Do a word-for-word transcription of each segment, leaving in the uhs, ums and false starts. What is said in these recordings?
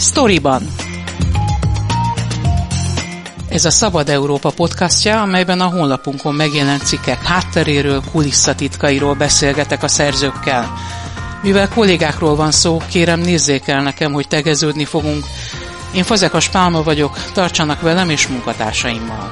Sztoriban. Ez a Szabad Európa podcastja, amelyben a honlapunkon megjelent cikkek hátteréről, kulisszatitkairól beszélgetek a szerzőkkel. Mivel kollégákról van szó, kérem nézzék el nekem, hogy tegeződni fogunk. Én Fazekas Pálma vagyok, tartsanak velem és munkatársaimmal.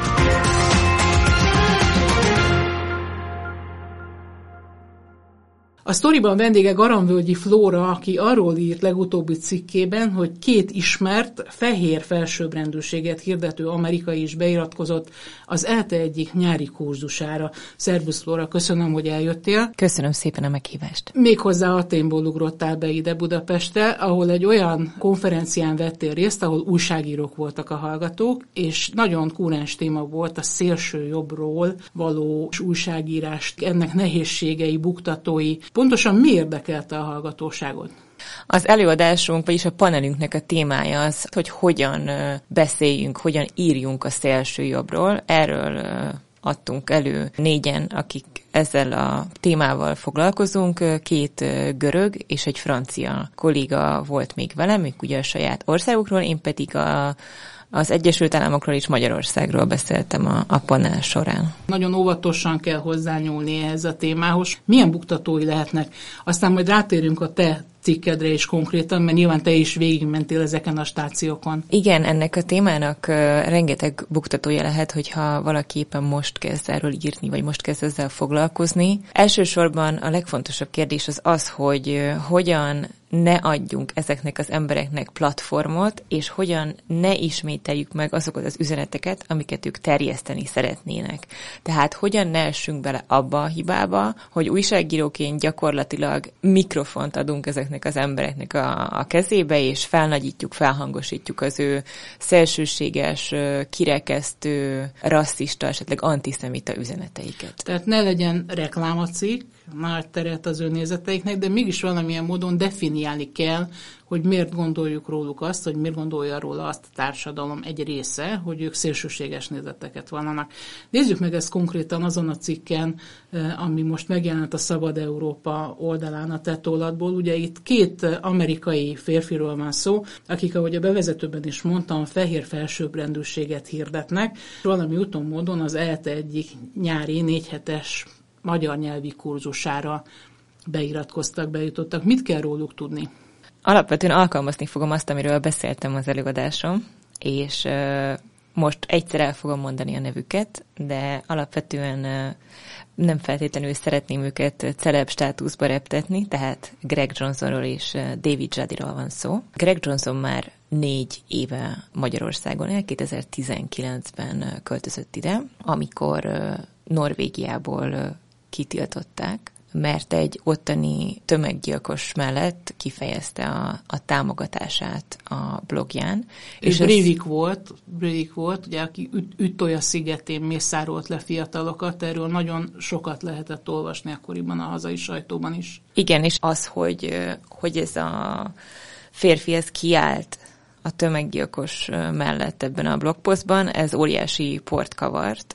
A sztoriban vendége Garamvölgyi Flóra, aki arról írt legutóbbi cikkében, hogy két ismert, fehér felsőbbrendűséget hirdető amerikai is beiratkozott az é e té e egyik nyári kurzusára. Szervusz Flóra, köszönöm, hogy eljöttél. Köszönöm szépen a meghívást. Méghozzá Athénból ugrottál be ide Budapestre, ahol egy olyan konferencián vettél részt, ahol újságírók voltak a hallgatók, és nagyon kúrens téma volt a szélső jobbról való újságírás, ennek nehézségei, buktatói. Pontosan mi érdekelte a hallgatóságot? Az előadásunk, vagyis a panelünknek a témája az, hogy hogyan beszéljünk, hogyan írjunk a szélső jobbról. Erről adtunk elő négyen, akik ezzel a témával foglalkozunk. Két görög és egy francia kolléga volt még velem, ők ugye a saját országukról, én pedig a Az Egyesült Államokról és Magyarországról beszéltem a, a panel során. Nagyon óvatosan kell hozzányúlni ehhez a témához. Milyen buktatói lehetnek? Aztán majd rátérünk a te cikkedre is konkrétan, mert nyilván te is végigmentél ezeken a stációkon. Igen, ennek a témának uh, rengeteg buktatója lehet, hogyha valaki éppen most kezd erről írni, vagy most kezd ezzel foglalkozni. Elsősorban a legfontosabb kérdés az az, hogy uh, hogyan ne adjunk ezeknek az embereknek platformot, és hogyan ne ismételjük meg azokat az üzeneteket, amiket ők terjeszteni szeretnének. Tehát hogyan ne essünk bele abba a hibába, hogy újságíróként gyakorlatilag mikrofont adunk ezeknek az embereknek a, a kezébe, és felnagyítjuk, felhangosítjuk az ő szélsőséges, kirekesztő, rasszista, esetleg antiszemita üzeneteiket. Tehát ne legyen reklámacikk, nagy teret az ő nézeteiknek, de mégis valamilyen módon definiálni kell, hogy miért gondoljuk róluk azt, hogy miért gondolja róla azt a társadalom egy része, hogy ők szélsőséges nézeteket vallanak. Nézzük meg ezt konkrétan azon a cikken, ami most megjelent a Szabad Európa oldalán a te tolladból. Ugye itt két amerikai férfiról van szó, akik, ahogy a bevezetőben is mondtam, fehér felsőbbrendűséget hirdetnek. Valami úton módon az é e té e egyik nyári négyhetes magyar nyelvi kurzusára beiratkoztak, bejutottak. Mit kell róluk tudni? Alapvetően alkalmazni fogom azt, amiről beszéltem az előadásom, és uh, most egyszer el fogom mondani a nevüket, de alapvetően uh, nem feltétlenül szeretném őket celeb státuszba reptetni, tehát Greg Johnsonról és uh, David Judyról van szó. Greg Johnson már négy éve Magyarországon él, kétezer-tizenkilencben költözött ide, amikor uh, Norvégiából uh, kitiltották, mert egy ottani tömeggyilkos mellett kifejezte a, a támogatását a blogján. És Breivik volt, Breivik volt, ugye, aki Üt- Ütolya szigetén mészárolt le fiatalokat, erről nagyon sokat lehetett olvasni akkoriban a hazai sajtóban is. Igen, és az, hogy, hogy ez a férfi ez kiállt a tömeggyilkos mellett ebben a blogposztban, ez óriási port kavart,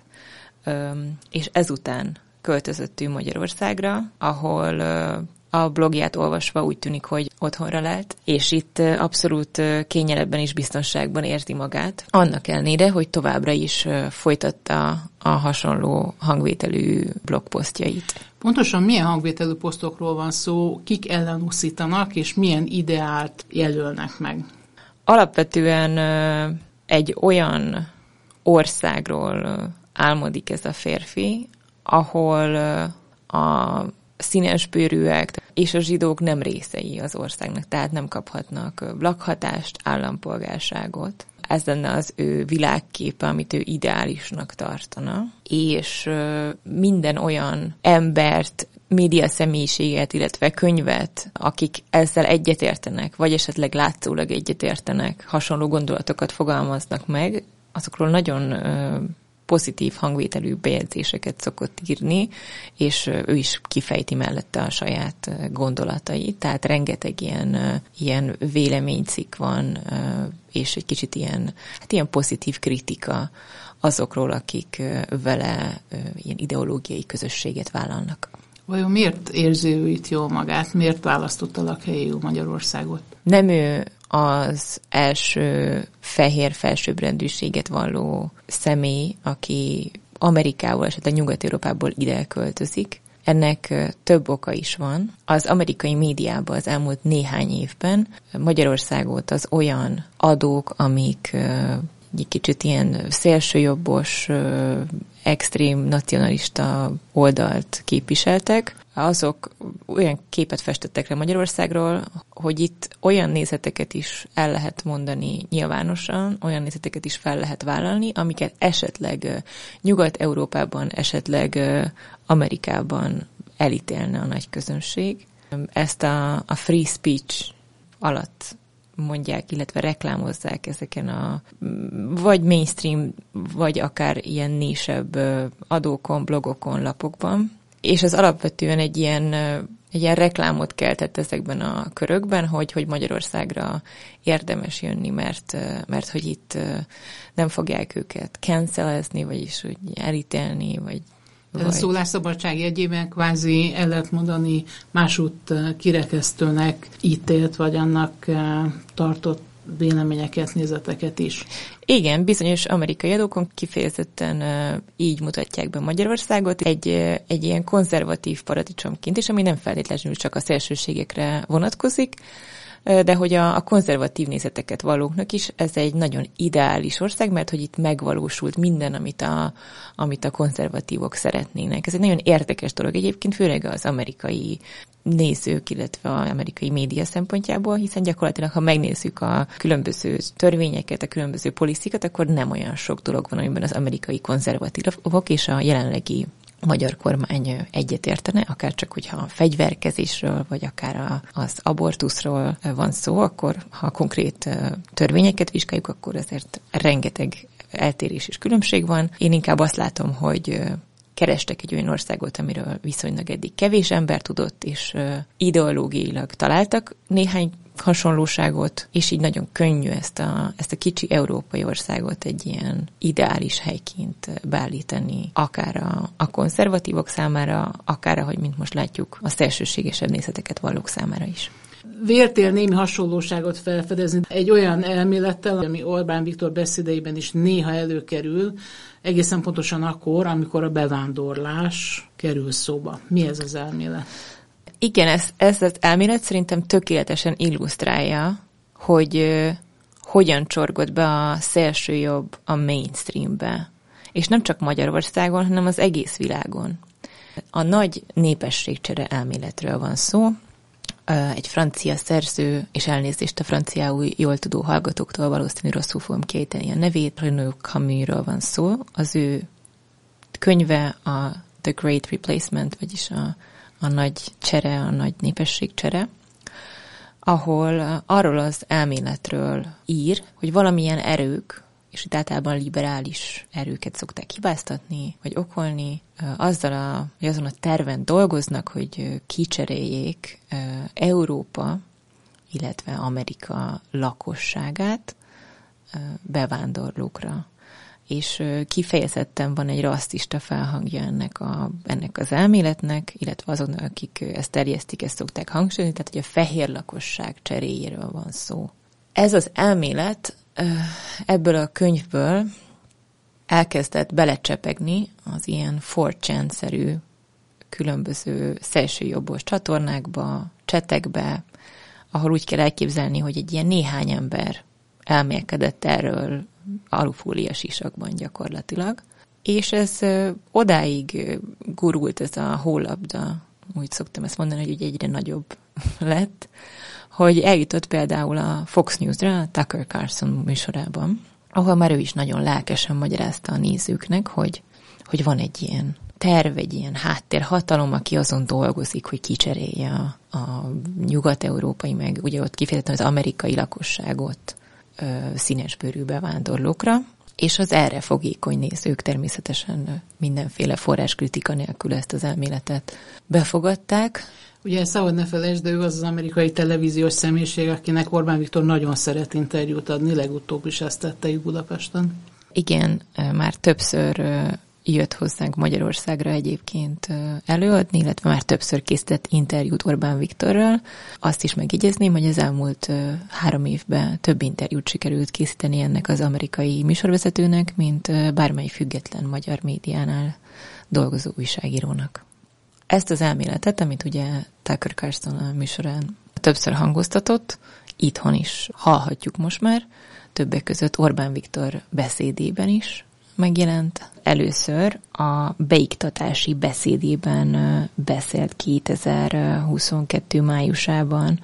és ezután költözött ő Magyarországra, ahol a blogját olvasva úgy tűnik, hogy otthonra lelt, és itt abszolút kényelemben és biztonságban érzi magát. Annak ellenére, hogy továbbra is folytatta a hasonló hangvételű blogposztjait. Pontosan milyen hangvételű posztokról van szó, kik ellen uszítanak, és milyen ideált jelölnek meg? Alapvetően egy olyan országról álmodik ez a férfi, ahol a színesbőrűek és a zsidók nem részei az országnak, tehát nem kaphatnak lakhatást, állampolgárságot. Ez lenne az ő világképe, amit ő ideálisnak tartana, és minden olyan embert, média személyiséget, illetve könyvet, akik ezzel egyetértenek, vagy esetleg látszólag egyetértenek, hasonló gondolatokat fogalmaznak meg, azokról nagyon pozitív hangvételű bejegyzéseket szokott írni, és ő is kifejti mellette a saját gondolatait. Tehát rengeteg ilyen, ilyen véleménycikk van, és egy kicsit ilyen, hát ilyen pozitív kritika azokról, akik vele ilyen ideológiai közösséget vállalnak. Vajon miért érzi ő itt jól magát? Miért választotta lakhelyéül Magyarországot? Nem ő az első fehér felsőbbrendűséget valló személy, aki Amerikából, esetleg Nyugat-Európából ide költözik. Ennek több oka is van. Az amerikai médiában az elmúlt néhány évben Magyarországot az olyan adók, amik egy kicsit ilyen szélsőjobbos, extrém nacionalista oldalt képviseltek, azok olyan képet festettek le Magyarországról, hogy itt olyan nézeteket is el lehet mondani nyilvánosan, olyan nézeteket is fel lehet vállalni, amiket esetleg Nyugat-Európában, esetleg Amerikában elítélne a nagy közönség. Ezt a, a free speech alatt mondják, illetve reklámozzák ezeken a vagy mainstream, vagy akár ilyen nésebb adókon, blogokon, lapokban. És az alapvetően egy ilyen, egy ilyen reklámot keltett ezekben a körökben, hogy, hogy Magyarországra érdemes jönni, mert, mert hogy itt nem fogják őket cancelezni, vagyis hogy elítélni, vagy A szólásszabadság jegyében kvázi el lehet mondani másút kirekesztőnek ítélt, vagy annak tartott véleményeket, nézeteket is. Igen, bizonyos amerikai adókon kifejezetten uh, így mutatják be Magyarországot, egy, uh, egy ilyen konzervatív paradicsomként is, ami nem feltétlenül csak a szélsőségekre vonatkozik, uh, de hogy a, a konzervatív nézeteket valóknak is ez egy nagyon ideális ország, mert hogy itt megvalósult minden, amit a, amit a konzervatívok szeretnének. Ez egy nagyon érdekes dolog egyébként, főleg az amerikai nézők, illetve az amerikai média szempontjából, hiszen gyakorlatilag, ha megnézzük a különböző törvényeket, a különböző politikát, akkor nem olyan sok dolog van, amiben az amerikai konzervatívok és a jelenlegi magyar kormány egyetértene, akár csak, hogyha a fegyverkezésről, vagy akár a, az abortuszról van szó, akkor ha konkrét törvényeket vizsgáljuk, akkor ezért rengeteg eltérés és különbség van. Én inkább azt látom, hogy kerestek egy olyan országot, amiről viszonylag eddig kevés ember tudott, és uh, ideológiailag találtak néhány hasonlóságot, és így nagyon könnyű ezt a, ezt a kicsi európai országot egy ilyen ideális helyként beállítani, akár a, a konzervatívok számára, akár, ahogy mint most látjuk, a szélsőségesebb nézeteket vallók számára is. Véltél némi hasonlóságot felfedezni egy olyan elmélettel, ami Orbán Viktor beszédeiben is néha előkerül, egészen pontosan akkor, amikor a bevándorlás kerül szóba. Mi ez az elmélet? Igen, ez, ez az elmélet szerintem tökéletesen illusztrálja, hogy uh, hogyan csorgott be a szélsőjobb a mainstreambe. És nem csak Magyarországon, hanem az egész világon. A nagy népességcsere elméletről van szó. Egy francia szerző, és elnézést a franciául jól tudó hallgatóktól, valószínű rosszul fogom kiejteni a nevét, Renaud Camusról van szó. Az ő könyve a The Great Replacement, vagyis a, a nagy csere, a nagy népességcsere, ahol arról az elméletről ír, hogy valamilyen erők, és itt általában liberális erőket szokták hibáztatni, vagy okolni, azzal a, vagy azon a terven dolgoznak, hogy kicseréljék Európa, illetve Amerika lakosságát bevándorlókra. És kifejezetten van egy rasszista felhangja ennek, a, ennek az elméletnek, illetve azon, akik ezt terjesztik, ezt szokták hangsúlyozni, tehát hogy a fehér lakosság cseréjéről van szó. Ez az elmélet ebből a könyvből elkezdett belecsepegni az ilyen four chan-szerű különböző szélsőjobbos csatornákba, csetekbe, ahol úgy kell elképzelni, hogy egy ilyen néhány ember elmélkedett erről alufólia sisakban gyakorlatilag. És ez odáig gurult ez a hólabda, úgy szoktam ezt mondani, hogy ugye egyre nagyobb lett, hogy eljutott például a Fox News-ra, a Tucker Carlson műsorában, ahol már ő is nagyon lelkesen magyarázta a nézőknek, hogy, hogy van egy ilyen terv, egy ilyen háttérhatalom, aki azon dolgozik, hogy kicserélje a, a nyugat-európai, meg ugye ott kifejezetten az amerikai lakosságot ö, színesbőrű bevándorlókra, és az erre fogékony nézők természetesen mindenféle forráskritika nélkül ezt az elméletet befogadták. Ugye szabad ne felejtsd, de ő az az amerikai televíziós személyiség, akinek Orbán Viktor nagyon szeret interjút adni, legutóbb is ezt tette itt Budapesten. Igen, már többször jött hozzánk Magyarországra egyébként előadni, illetve már többször készített interjút Orbán Viktorral. Azt is megjegyezném, hogy az elmúlt három évben több interjút sikerült készíteni ennek az amerikai műsorvezetőnek, mint bármely független magyar médiánál dolgozó újságírónak. Ezt az elméletet, amit ugye Tucker Carlson a műsorán többször hangoztatott, itthon is hallhatjuk most már, többek között Orbán Viktor beszédében is megjelent. Először a beiktatási beszédében beszélt kétezer-huszonkettő májusában,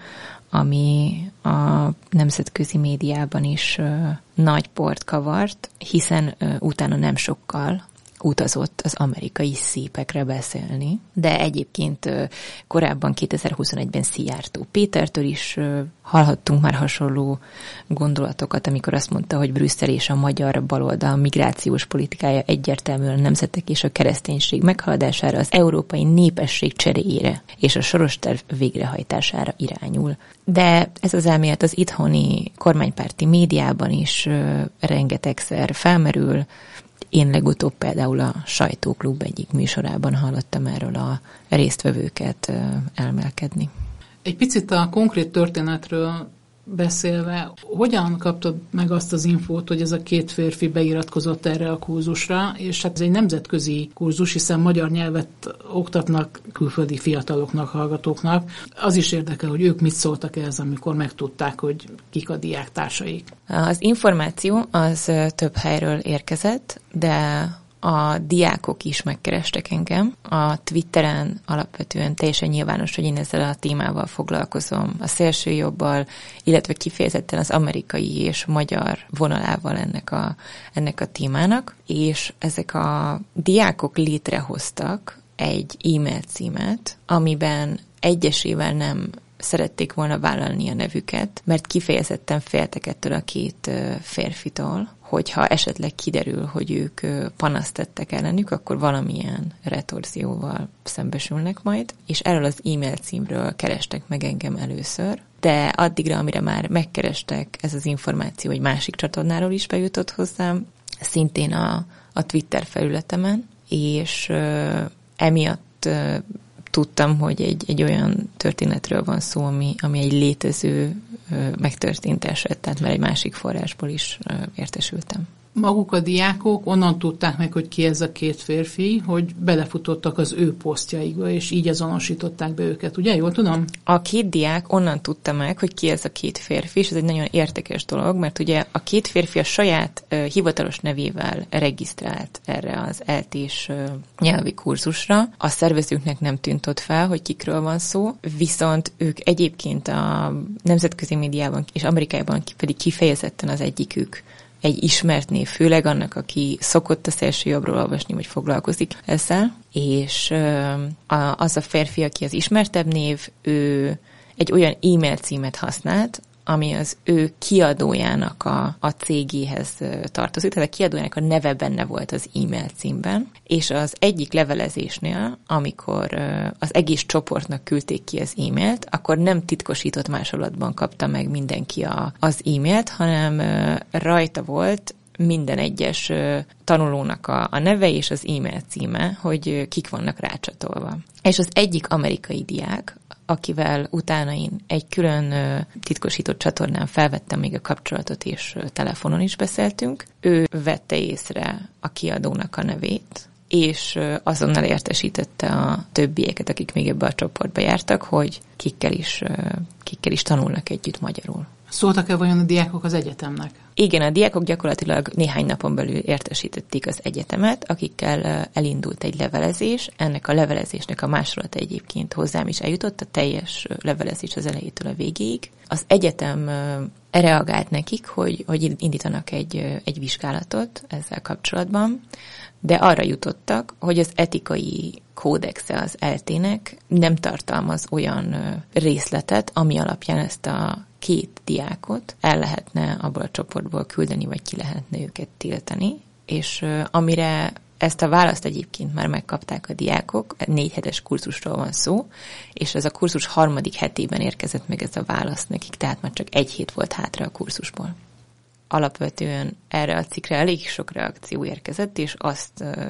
ami a nemzetközi médiában is nagy port kavart, hiszen utána nem sokkal utazott az amerikai szépekre beszélni, de egyébként korábban kétezer-huszonegyben Szijjártó Pétertől is hallhattunk már hasonló gondolatokat, amikor azt mondta, hogy Brüsszel és a magyar baloldal migrációs politikája egyértelműen a nemzetek és a kereszténység meghaladására, az európai népesség cseréjére és a soros terv végrehajtására irányul. De ez az elmélet az itthoni kormánypárti médiában is rengetegszer felmerül. Én legutóbb például a Sajtóklub egyik műsorában hallottam erről a résztvevőket elmélkedni. Egy picit a konkrét történetről beszélve, hogyan kaptad meg azt az infót, hogy ez a két férfi beiratkozott erre a kurzusra, és hát ez egy nemzetközi kurzus, hiszen magyar nyelvet oktatnak külföldi fiataloknak, hallgatóknak. Az is érdekel, hogy ők mit szóltak ehhez, amikor megtudták, hogy kik a diáktársaik. Az információ az több helyről érkezett, de a diákok is megkerestek engem. A Twitteren alapvetően teljesen nyilvános, hogy én ezzel a témával foglalkozom, a szélsőjobbal, illetve kifejezetten az amerikai és magyar vonalával ennek a, ennek a témának, és ezek a diákok létrehoztak egy e-mail címet, amiben egyesével nem szerették volna vállalni a nevüket, mert kifejezetten féltek ettől a két férfitől, hogyha esetleg kiderül, hogy ők panaszt tettek ellenük, akkor valamilyen retorzióval szembesülnek majd, és erről az e-mail címről kerestek meg engem először, de addigra, amire már megkerestek, ez az információ egy másik csatornáról is bejutott hozzám, szintén a, a Twitter felületemen, és uh, emiatt uh, tudtam, hogy egy, egy olyan történetről van szó, ami, ami egy létező, megtörtént eset, tehát már egy másik forrásból is értesültem. Maguk a diákok onnan tudták meg, hogy ki ez a két férfi, hogy belefutottak az ő posztjaikba, és így azonosították be őket, ugye? Jól tudom? A két diák onnan tudta meg, hogy ki ez a két férfi, és ez egy nagyon érdekes dolog, mert ugye a két férfi a saját uh, hivatalos nevével regisztrált erre az é el té-s uh, nyelvi kurzusra. A szervezőknek nem tűnt ott fel, hogy kikről van szó, viszont ők egyébként a nemzetközi médiában és Amerikában pedig kifejezetten az egyikük egy ismert név, főleg annak, aki szokott a szélsőjobbról olvasni, vagy foglalkozik ezzel, és az a férfi, aki az ismertebb név, ő egy olyan e-mail címet használt, ami az ő kiadójának a, a cégéhez tartozik, tehát a kiadójának a neve benne volt az e-mail címben, és az egyik levelezésnél, amikor az egész csoportnak küldték ki az e-mailt, akkor nem titkosított másolatban kapta meg mindenki a, az e-mailt, hanem rajta volt minden egyes tanulónak a, a neve és az e-mail címe, hogy kik vannak rácsatolva. És az egyik amerikai diák, akivel utána én egy külön titkosított csatornán felvettem még a kapcsolatot, és telefonon is beszéltünk, ő vette észre a kiadónak a nevét, és azonnal értesítette a többieket, akik még ebbe a csoportba jártak, hogy kikkel is, kikkel is tanulnak együtt magyarul. Szóltak-e vajon a diákok az egyetemnek? Igen, a diákok gyakorlatilag néhány napon belül értesítették az egyetemet, akikkel elindult egy levelezés. Ennek a levelezésnek a másolata egyébként hozzám is eljutott, a teljes levelezés az elejétől a végéig. Az egyetem reagált nekik, hogy, hogy indítanak egy, egy vizsgálatot ezzel kapcsolatban, de arra jutottak, hogy az etikai kódexe az é el té-nek nem tartalmaz olyan részletet, ami alapján ezt a két diákot el lehetne abból a csoportból küldeni, vagy ki lehetne őket tiltani, és amire ezt a választ egyébként már megkapták a diákok, négy hetes kurzusról van szó, és ez a kurzus harmadik hetében érkezett meg ez a válasz nekik, tehát már csak egy hét volt hátra a kurzusból. Alapvetően erre a cikkre elég sok reakció érkezett, és azt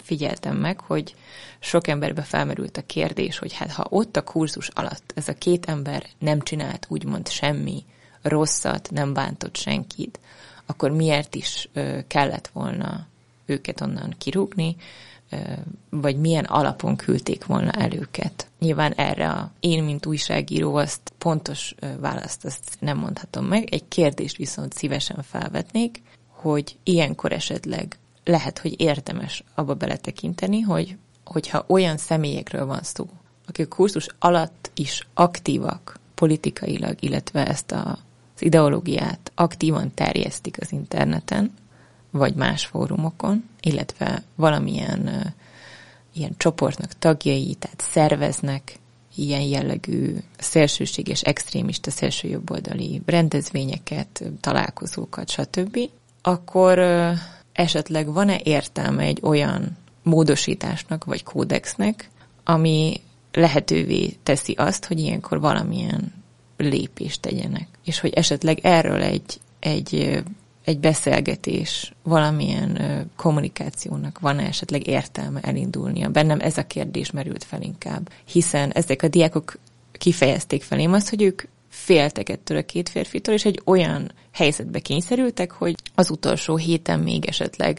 figyeltem meg, hogy sok emberbe felmerült a kérdés, hogy hát ha ott a kurzus alatt ez a két ember nem csinált úgymond semmi rosszat, nem bántott senkit, akkor miért is ö, kellett volna őket onnan kirúgni, ö, vagy milyen alapon küldték volna el őket. Nyilván erre a, én, mint újságíró, azt pontos ö, választ azt nem mondhatom meg. Egy kérdést viszont szívesen felvetnék, hogy ilyenkor esetleg lehet, hogy érdemes abba beletekinteni, hogy hogyha olyan személyekről van szó, akik a kurzus alatt is aktívak politikailag, illetve ezt a, az ideológiát aktívan terjesztik az interneten, vagy más fórumokon, illetve valamilyen uh, ilyen csoportnak tagjai, tehát szerveznek ilyen jellegű szélsőséges, extrémista, szélsőjobboldali rendezvényeket, találkozókat, stb., akkor uh, esetleg van-e értelme egy olyan módosításnak vagy kódexnek, ami lehetővé teszi azt, hogy ilyenkor valamilyen lépést tegyenek. És hogy esetleg erről egy, egy, egy beszélgetés, valamilyen kommunikációnak van-e esetleg értelme elindulnia. Bennem ez a kérdés merült fel inkább. Hiszen ezek a diákok kifejezték felém azt, hogy ők féltek ettől a két férfitől, és egy olyan helyzetbe kényszerültek, hogy az utolsó héten még esetleg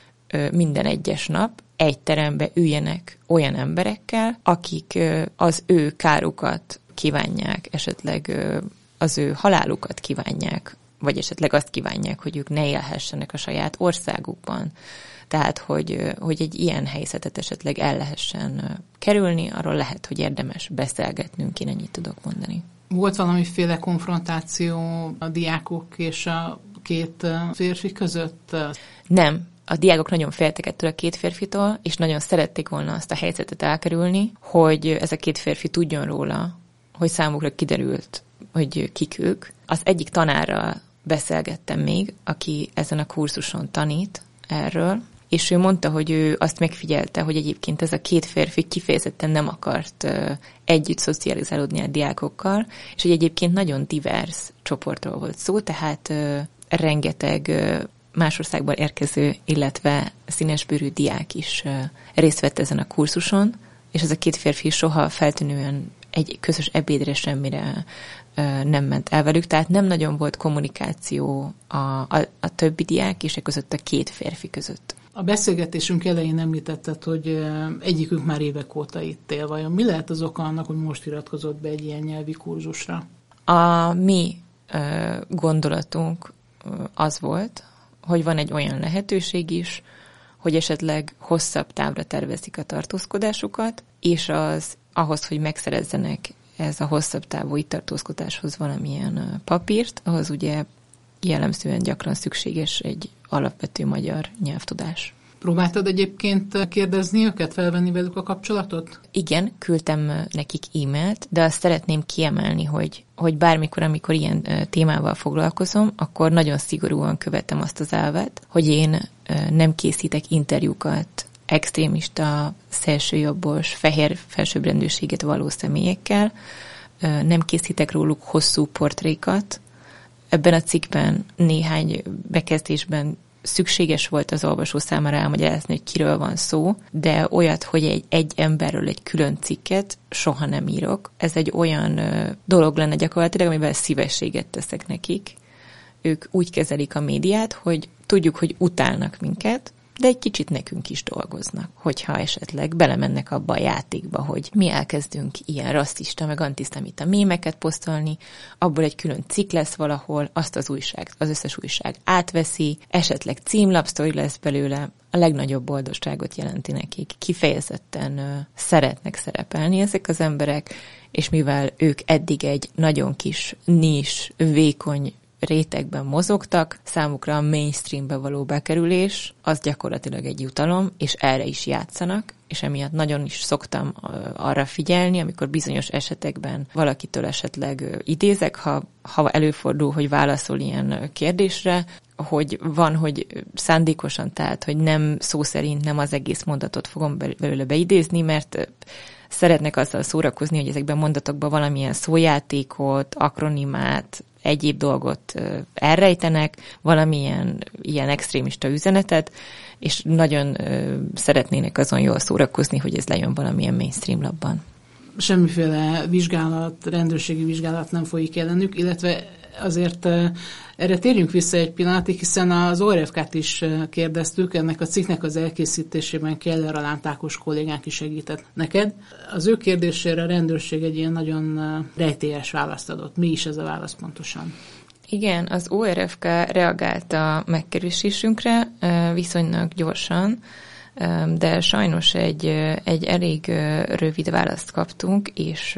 minden egyes nap egy terembe üljenek olyan emberekkel, akik az ő kárukat kívánják, esetleg az ő halálukat kívánják, vagy esetleg azt kívánják, hogy ők ne élhessenek a saját országukban. Tehát, hogy, hogy egy ilyen helyzetet esetleg el lehessen kerülni, arról lehet, hogy érdemes beszélgetnünk, én ennyit tudok mondani. Volt valamiféle konfrontáció a diákok és a két férfi között? Nem. A diákok nagyon féltek ettől a két férfitől, és nagyon szerették volna azt a helyzetet elkerülni, hogy ez a két férfi tudjon róla, hogy számukra kiderült, hogy kik ők. Az egyik tanárral beszélgettem még, aki ezen a kurzuson tanít erről, és ő mondta, hogy ő azt megfigyelte, hogy egyébként ez a két férfi kifejezetten nem akart uh, együtt szocializálódni a diákokkal, és hogy egyébként nagyon divers csoportról volt szó, tehát uh, rengeteg uh, más országból érkező, illetve színesbőrű diák is uh, részt vett ezen a kurzuson, és ez a két férfi soha feltűnően egy közös ebédre semmire uh, nem ment el velük, tehát nem nagyon volt kommunikáció a, a, a többi diák és e között a két férfi között. A beszélgetésünk elején említetted, hogy egyikük már évek óta itt él. Vajon mi lehet az oka annak, hogy most iratkozott be egy ilyen nyelvi kurzusra? A mi uh, gondolatunk uh, az volt, hogy van egy olyan lehetőség is, hogy esetleg hosszabb távra tervezik a tartózkodásukat, és az ahhoz, hogy megszerezzenek ez a hosszabb távú itt tartózkodáshoz valamilyen uh, papírt, ahhoz ugye jellemzően gyakran szükséges egy alapvető magyar nyelvtudás. Próbáltad egyébként kérdezni őket, felvenni velük a kapcsolatot? Igen, küldtem nekik e-mailt, de azt szeretném kiemelni, hogy, hogy bármikor, amikor ilyen témával foglalkozom, akkor nagyon szigorúan követem azt az elvet, hogy én nem készítek interjúkat extrémista, szélsőjobbos, fehér felsőbbrendűséget való személyekkel, nem készítek róluk hosszú portrékat. Ebben a cikkben néhány bekezdésben szükséges volt az olvasó számára elmagyarázni, hogy kiről van szó, de olyat, hogy egy, egy emberről egy külön cikket soha nem írok. Ez egy olyan ö, dolog lenne gyakorlatilag, amivel szívességet teszek nekik. Ők úgy kezelik a médiát, hogy tudjuk, hogy utálnak minket, de egy kicsit nekünk is dolgoznak, hogyha esetleg belemennek abba a játékba, hogy mi elkezdünk ilyen rasszista, meg antiszemita mémeket posztolni, abból egy külön cikk lesz valahol, azt az újság, az összes újság átveszi, esetleg címlapsztori lesz belőle, a legnagyobb boldogságot jelenti nekik. Kifejezetten uh, szeretnek szerepelni ezek az emberek, és mivel ők eddig egy nagyon kis nis, vékony rétegben mozogtak, számukra a mainstreambe való bekerülés az gyakorlatilag egy jutalom, és erre is játszanak, és emiatt nagyon is szoktam arra figyelni, amikor bizonyos esetekben valakitől esetleg idézek, ha, ha előfordul, hogy válaszol ilyen kérdésre, hogy van, hogy szándékosan, tehát, hogy nem szó szerint nem az egész mondatot fogom belőle beidézni, mert szeretnek azzal szórakozni, hogy ezekben a mondatokban valamilyen szójátékot, akronimát, egyéb dolgot elrejtenek, valamilyen ilyen extrémista üzenetet, és nagyon szeretnének azon jól szórakozni, hogy ez lejön valamilyen mainstream labban. Semmiféle vizsgálat, rendőrségi vizsgálat nem folyik ellenük, illetve azért erre térjünk vissza egy pillanatig, hiszen az o er ef ká-t is kérdeztük, ennek a cikknek az elkészítésében Keller Alánt Ákos kollégánk is segített neked. Az ő kérdésére a rendőrség egy ilyen nagyon rejtélyes választ adott. Mi is ez a válasz pontosan? Igen, az o er ef ká reagált a megkeresésünkre viszonylag gyorsan, de sajnos egy, egy elég rövid választ kaptunk, és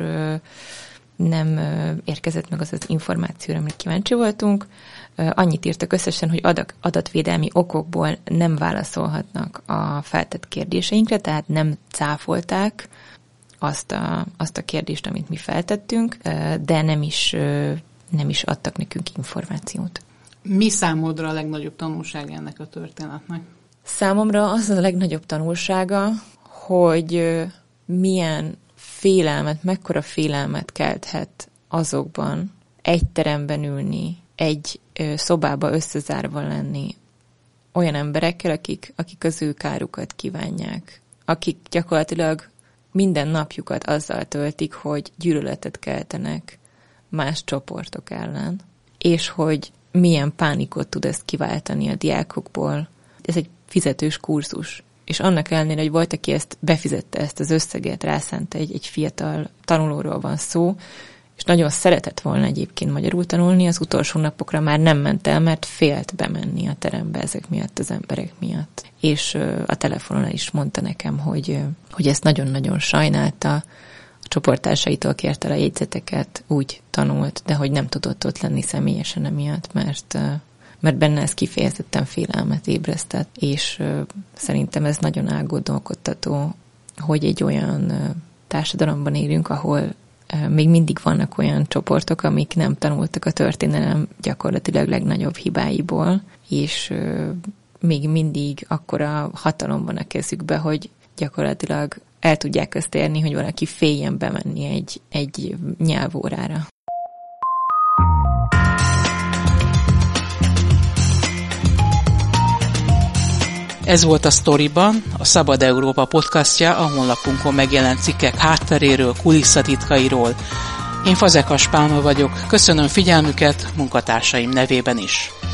nem érkezett meg az az információra, amire kíváncsi voltunk. Annyit írtak összesen, hogy adat, adatvédelmi okokból nem válaszolhatnak a feltett kérdéseinkre, tehát nem cáfolták azt a, azt a kérdést, amit mi feltettünk, de nem is, nem is adtak nekünk információt. Mi számodra a legnagyobb tanulsága ennek a történetnek? Számomra az a legnagyobb tanulsága, hogy milyen félelmet, mekkora félelmet kelthet azokban egy teremben ülni, egy ö, szobába összezárva lenni olyan emberekkel, akik, akik az ő kárukat kívánják, akik gyakorlatilag minden napjukat azzal töltik, hogy gyűlöletet keltenek más csoportok ellen, és hogy milyen pánikot tud ezt kiváltani a diákokból. Ez egy fizetős kurzus. És annak ellenére, hogy volt, aki ezt befizette, ezt az összeget, rászánta, egy, egy fiatal tanulóról van szó, és nagyon szeretett volna egyébként magyarul tanulni, az utolsó napokra már nem ment el, mert félt bemenni a terembe ezek miatt, az emberek miatt. És a telefonon is mondta nekem, hogy, hogy ezt nagyon-nagyon sajnálta, a csoporttársaitól kérte a jegyzeteket, úgy tanult, de hogy nem tudott ott lenni személyesen emiatt, mert... mert benne ez kifejezetten félelmet ébresztett, és uh, szerintem ez nagyon aggódtató, hogy egy olyan uh, társadalomban élünk, ahol uh, még mindig vannak olyan csoportok, amik nem tanultak a történelem gyakorlatilag legnagyobb hibáiból, és uh, még mindig akkora hatalom van a kezükbe, hogy gyakorlatilag el tudják azt érni, hogy valaki féljen bemenni egy, egy nyelvórára. Ez volt a Sztoriban, a Szabad Európa podcastja, a honlapunkon megjelent cikkek hátteréről, kulisszatitkairól. Én Fazekas Pálma vagyok, köszönöm figyelmüket munkatársaim nevében is.